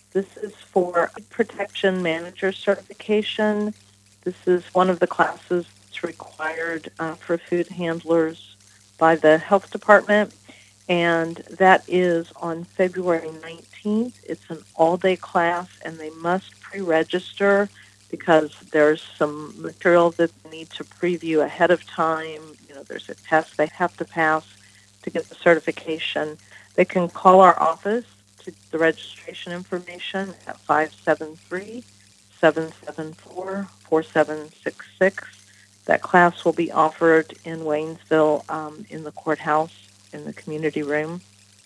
This is for Protection Manager Certification. This is one of the classes that's required for food handlers by the health department, and that is on February 19th. It's an all-day class, and they must pre-register because there's some material that they need to preview ahead of time. There's a test they have to pass to get the certification. They can call our office to the registration information at 573-774-4766. That class will be offered in Waynesville in the courthouse in the community room.